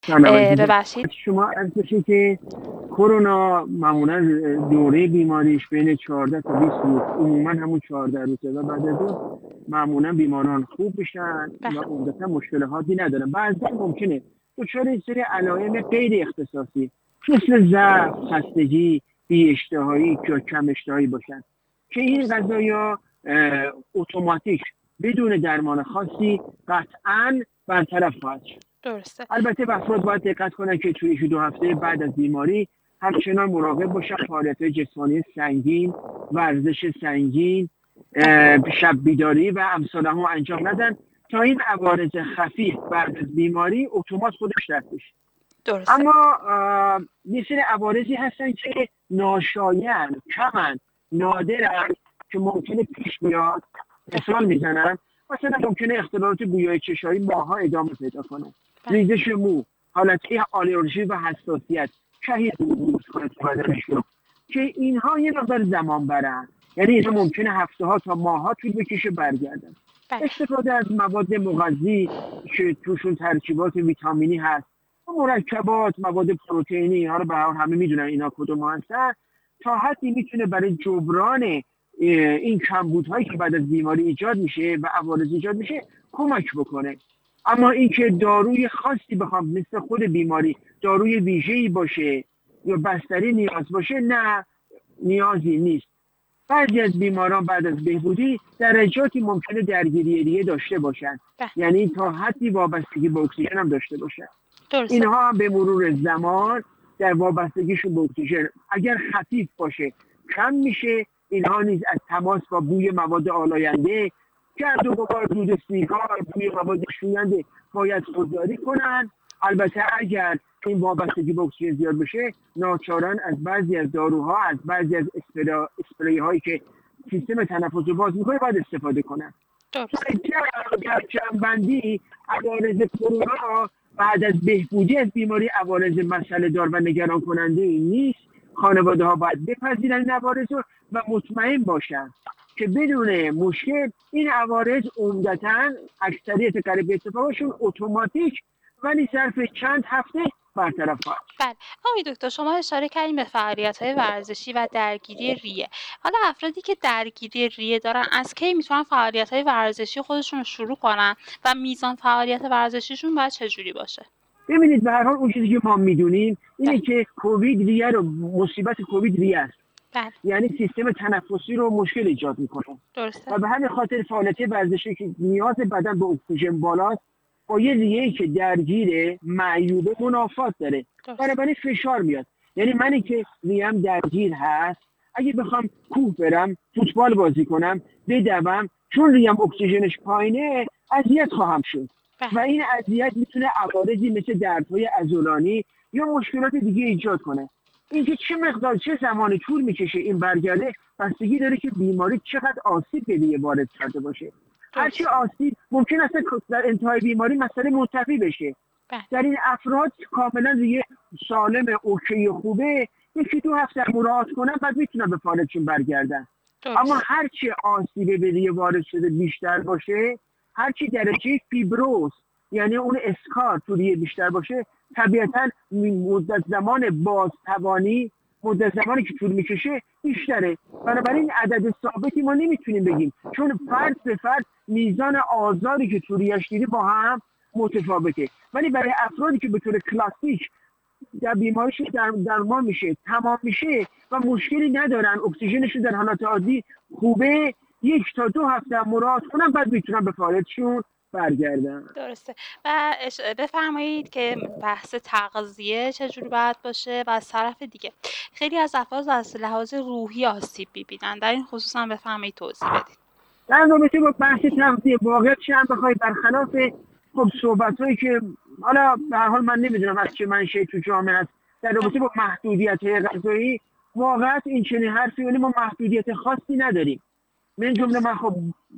ببخشید شما از بشه که کرونا معمولا دوره بیماریش بین 14 تا 20 روز، عموما همون 14 روزه و بعد از اون معمولا بیماران خوب بشن و عمدتا مشکلاتی ندارن. بعضی ممکنه دچار این سری علائم غیر اختصاصی مثل ضعف، خستگی، بی اشتهایی یا کم اشتهایی باشن که این غذایا اتوماتیک بدون درمان خاصی قطعاً برطرف خواهد شد. درسته. البته افراد باید دقت کنن که توی 2 هفته بعد از بیماری همچنان مراقب باشن، فعالیت‌های جسمانی سنگین، ورزش سنگین، شب بیداری و امثال هم انجام ندن تا این عوارض خفیف بعد از بیماری اتومات خودش رفت بشه. درسته. اما یه سری عوارضی هستن که ناشایان، کمن، نادرن که ممکنه پیش بیاد. مثال میزنم، مثلا ممکنه اختلالات بویای چشایی ماها ادامه پیدا کنه، ریزش مو، حالتی آلرژی و حساسیت، شهید که اینها یه مقدار زمان برن، یعنی اینها ممکنه هفته ها تا ماه ها طول بکشه برگردن. استفاده از مواد مغذی که توشون ترکیبات ویتامینی هست، مرکبات، مواد پروتئینی، اینها رو به هر حال همه میدونن اینا کدوم هستن، تا حدی میتونه برای جبران این کمبودهایی که بعد از بیماری ایجاد میشه و عوارض ایجاد میشه کمک بکنه. اما اینکه داروی خاصی بخوام مثل خود بیماری داروی ویژه‌ای باشه یا بستری نیاز باشه، نه، نیازی نیست. بعضی از بیماران بعد از بهبودی درجاتی ممکنه درگیری ریه داشته باشن، یعنی تا حدی وابستگی به اکسیژن هم داشته باشن. اینها هم به مرور زمان در وابستگیشون به اکسیژن اگر خفیف باشه کم میشه. اینها نیز از تماس با بوی مواد آلاینده، گرد و غبار، دود سیگار، بوی مواد شوینده باید خودداری کنن. البته اگر این وابستگی به اکسیژن زیاد بشه، ناچارن از بعضی از داروها، از بعضی از اسپری هایی که سیستم تنفس رو باز میکنه باید استفاده کنن. در جمع‌بندی عوارض کرونا بعد از بهبودی از بیماری عوارض مسئله دار و نگران کننده نیست. خانواده ها باید بپذیرن این عوارض رو و مطمئن باشن که بدون مشکل این عوارض عمدتاً اکثریت قریب اتفاقشون اتوماتیک ولی ظرف چند هفته برطرف خواهد. بله. آقای دکتر شما اشاره کردیم به فعالیت‌های ورزشی و درگیری ریه. حالا افرادی که درگیری ریه دارن از کی میتونن فعالیت‌های ورزشی خودشون رو شروع کنن و میزان فعالیت ورزشیشون باید چجوری باشه؟ ببینید به هر حال اون چیزی که ما میدونیم اینه که کووید ریه رو، مصیبت کووید ریه است. یعنی سیستم تنفسی رو مشکل ایجاد میکنه. درسته. و به همین خاطر فعالیت ورزشی که نیاز بدن به اکسیژن بالاست با یه ریه‌ای که درگیر معیوبه منافات داره، بنابراین فشار میاد. یعنی منی که ریه‌ام درگیر هست اگه بخوام کوه برم، فوتبال بازی کنم، بدوم، چون ریه‌ام اکسیژنش پایینه اذیت خواهم شد. و این اذیت میتونه عوارضی مثل دردهای عضلانی یا مشکلات دیگه ایجاد کنه. اینکه چه مقدار چه زمانی طول میکشه این برگرده بستگی داره که بیماری چقدر آسیب به ریه وارد کرده باشه. هرچی آسیب ممکن است در انتهای بیماری مسئله منتفی بشه. در این افراد کاملا ریه سالم، اوکی، خوبه، 1-2 هفته مراعات کنن بعد میتونن به فعالیتشون برگردن. اما هرچی آسیب به ریه وارد شده بیشتر باشه، هرچی درجه فیبروز یعنی اون اسکار تو ریه بیشتر باشه، طبیعتاً مدت زمان بازتوانی، مدت زمانی که طول میکشه بیشتره. بنابراین عدد ثابتی ما نمیتونیم بگیم، چون فرد به فرد میزان آزاری که تو ریه‌اش دیده با هم متفاوته. ولی برای افرادی که به طور کلاسیک در بیماریش درمان میشه، تمام میشه و مشکلی ندارن، اکسیژنشون در حالت عادی خوبه، 1 تا 2 هفته مراعات کنن بعد میتونن به فعالیتشون برگردن. درسته. و بفرمایید که بحث تغذیه چجوری باید باشه و از طرف دیگه خیلی از افراد از لحاظ روحی آسیب می‌بینن، در این خصوص هم بفرمایید توضیح بدید. در رابطه با بحث تغذیه واقعا چند بخوای برخلاف صحبت‌هایی که حالا به هر حال من نمیدونم از چه منشأ تو جامعه است در رابطه با محدودیت‌های غذایی، واقعا این چنین حرفی، ولی ما محدودیت خاصی نداریم. من جمله من خب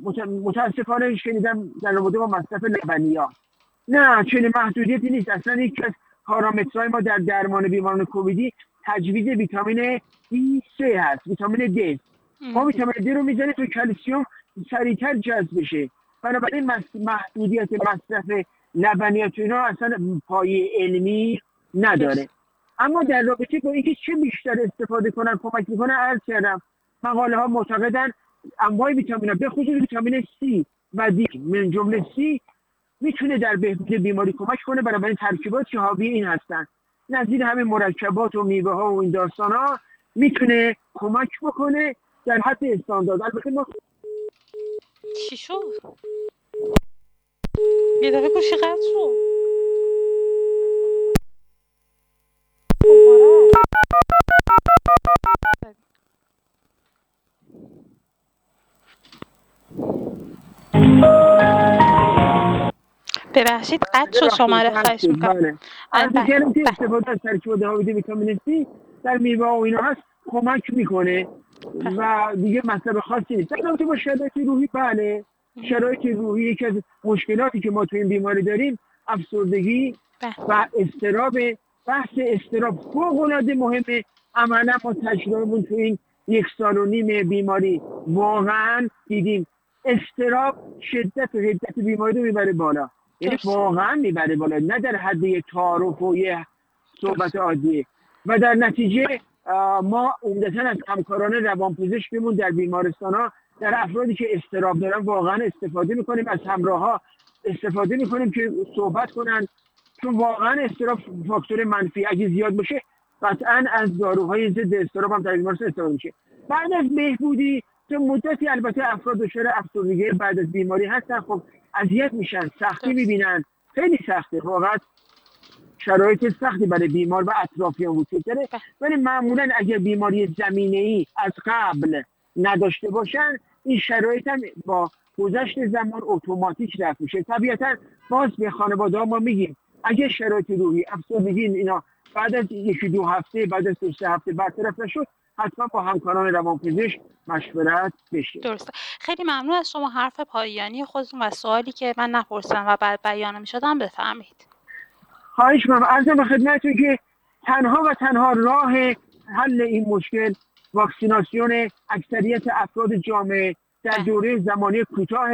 متاسفانه شنیدم در رابطه با مصرف لبنیات. نه، چنین محدودیتی نیست. اصلا یکی از پارامترهای ما در درمان بیماران کوویدی تجویز ویتامین B3 هست، ویتامین D. ما ویتامین D رو میزنه تو کلسیم سریعتر جذب بشه. بنابراین محدودیت مصرف لبنیات اینا اصلا پایه علمی نداره. اما در رابطه با اینکه چه بیشتر استفاده کنن کمک میکنه عرض کردم مقاله ها معتقدن انواع ویتامین به خصوص ویتامین C و D من جمله C میتونه در بهبود بیماری کمک کنه. بنابراین ترکیبات که حاوی این هستن نظیر همه مرکبات و میوه ها و این داستان ها میتونه کمک بکنه در حد استاندارد. البته ما چی شد؟ یه دفعه گوشی قطع شد. ببخشید قطع شد شماره خواهش میکنم. که استفاده از ترکیبات حاوی ویتامین C در میوه و اینا هست کمک میکنه و دیگه مطلب خاصی نیست. البته با شرایط روحی بله شرایط روحی یکی از مشکلاتی که ما تو این بیماری داریم افسردگی و اضطراب. بحث اضطراب فوق‌العاده مهمه. عملا ما تجربه‌مون تو این 1.5 سال بیماری واقعا دیدیم اضطراب شدت و حدت بیماری رو میبره بالا. یعنی واقعا میبره بالا نه در حد تعارف و یه صحبت عادیه و در نتیجه ما عمدتاً از همکاران روانپزشکمون در بیمارستان‌ها در افرادی که اضطراب دارن واقعا استفاده میکنیم از همراه‌ها استفاده میکنیم که صحبت کنن چون واقعا اضطراب فاکتور منفی اگه زیاد باشه قطعاً از داروهای ضد اضطراب هم در بیمارستان استفاده میشه. بعد از بهبودی تو مدتی البته افراد دچار افسردگی بعد از بیماری هستن خب اذیت میشن سختی میبینن خیلی سخته واقعا شرایط سختی برای بیمار و اطرافیان وجود داره ولی معمولا اگر بیماری زمینه‌ای از قبل نداشته باشن این شرایط هم با گذشت زمان اتوماتیک رفع میشه. طبیعتا باز به خانواده‌ها ما میگیم اگه شرایط روحی افسردگی اینا بعد از 1-2 هفته بعد از 3 هفته برطرف نشد حتما با همکاران روانپزشک مشورت بشه. درسته. خیلی ممنون از شما. حرف پایانی خودتون و سوالی که من نپرسیدم و بعد بیان می‌شدم بفرمایید. خواهش می‌کنم. عرضم به خدمتتون که تنها راه حل این مشکل واکسیناسیون اکثریت افراد جامعه در دوره زمانی کوتاه.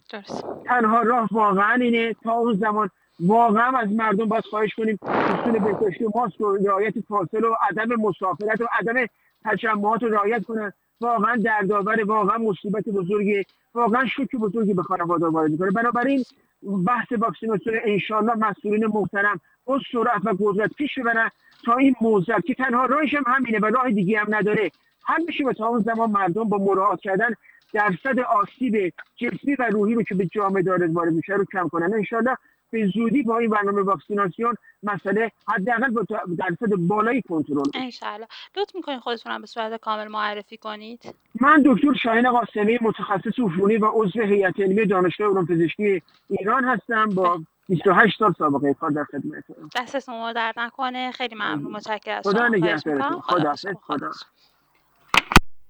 تنها راه واقعا اینه. تا اون زمان واقعا از مردم باید خواهش کنیم اصول بهداشتی ماسک و رعایت فاصله و عدم مسافرت و عدم تجمعات رو رعایت کنن. واقعا دردآور واقعا مصیبت بزرگی واقعا شوک بزرگی به خانواده وارد می‌کنه. بنابراین بحث واکسیناسیون انشالله مسئولین محترم با سرعت و قدرت پیش ببرن تا این موضوع که تنها راهش هم همینه و راه دیگه هم نداره حل بشه و تا اون زمان مردم با مراعات کردن درصد آسیب جسمی و روحی رو که به جامعه داره وارد میشه رو کم کنن. انشالله به زودی با این برنامه واکسیناسیون مسئله حداقل با درصد بالایی کنترل بشه. انشالله. لطف می‌کنید خودتون هم به صورت کامل معرفی کنید. من دکتر شاهین قاسمی متخصص عفونی و عضو هیئت علمی دانشگاه علوم پزشکی ایران هستم با 28 سال سابقه کار در خدمتتون. دستتون درد نکنه. خیلی ممنون. متشکرم از شما. خدا نگهدارتون. خدا.